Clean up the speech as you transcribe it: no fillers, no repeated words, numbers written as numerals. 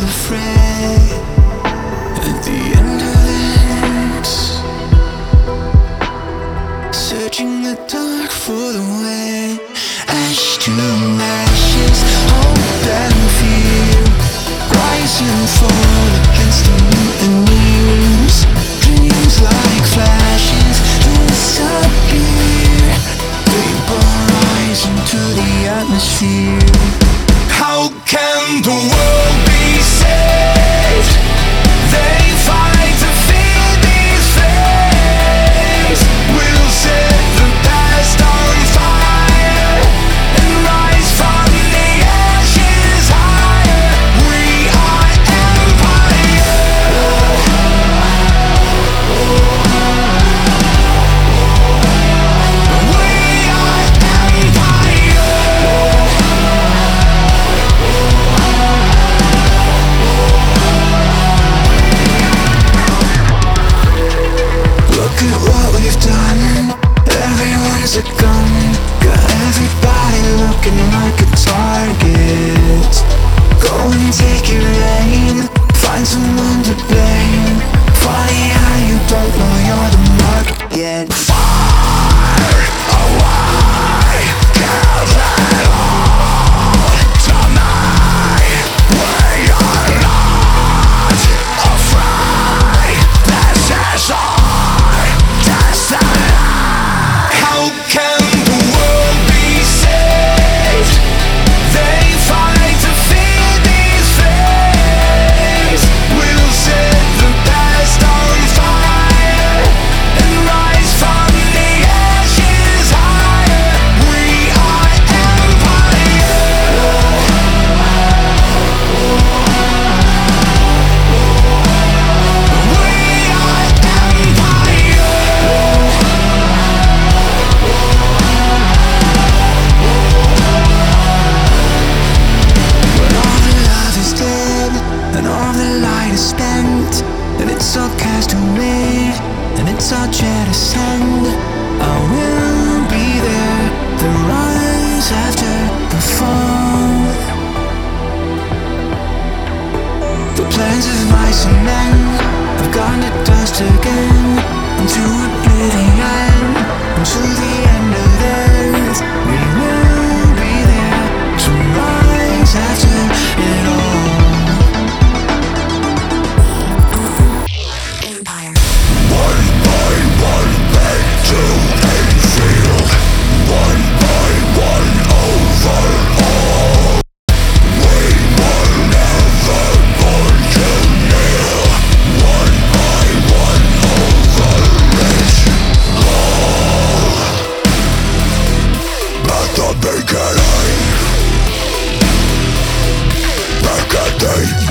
the fray. At the end of this, searching the dark for the way. Ash to ashes, hope and fear, rise and fall against the mutineers. Dreams like flashes disappear, vaporize into the atmosphere. How can the world be saved? They fight to feed these flames. We'll set the past on fire and rise from the ashes higher. We are empire. We are empire. Look at what we've done. Everyone's a gun. Got everybody looking like a target. Go and take your aim. Find someone to blame. Funny how you don't know you're the mark yet. Fire away, kill them all. Tonight we are not afraid. This is our destiny. How can the world be saved? They fight to feed these flames. We'll set the past on fire and rise from the ashes higher. We are empire. We are empire. When all the love is dead and all the light is spent, and it's all cast away and it's all jettisoned, I will be there. The rise after the fall. The plans of mice and men have gone to dust again, into oblivion, into the end of earth. We will be there to rise after it all. Empire. One by one, back to Enfield. One by one, overall. We were never born to kneel. One by one, over it all. At the beginning, back at the